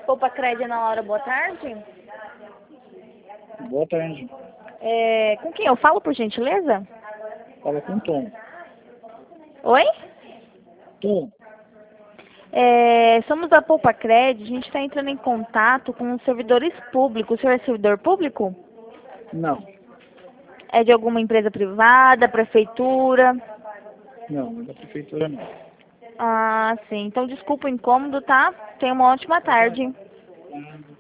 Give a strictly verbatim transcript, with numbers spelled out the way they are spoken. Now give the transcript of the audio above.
Poupa Crédito, Ana Laura, boa tarde. Boa tarde. É, com quem eu falo, por gentileza? Fala com o Tom. Oi? Tom, É, somos da Poupa Crédito, a gente está entrando em contato com os servidores públicos. O senhor é servidor público? não. É de alguma empresa privada, prefeitura? Não, não é da prefeitura não. Ah, sim. Então, desculpa o incômodo, tá? Tenha uma ótima tarde.